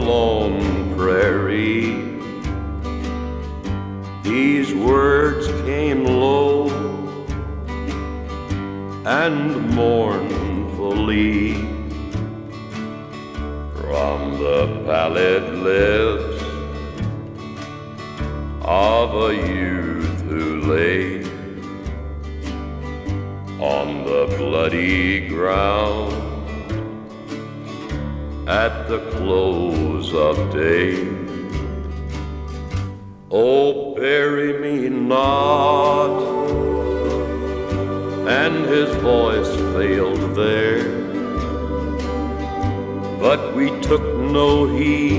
lone prairie. These words came low and mournfully from the pallid lips of a youth who lay on the bloody ground at the close of day. Oh, bury me not, and his voice failed there, but we took no heed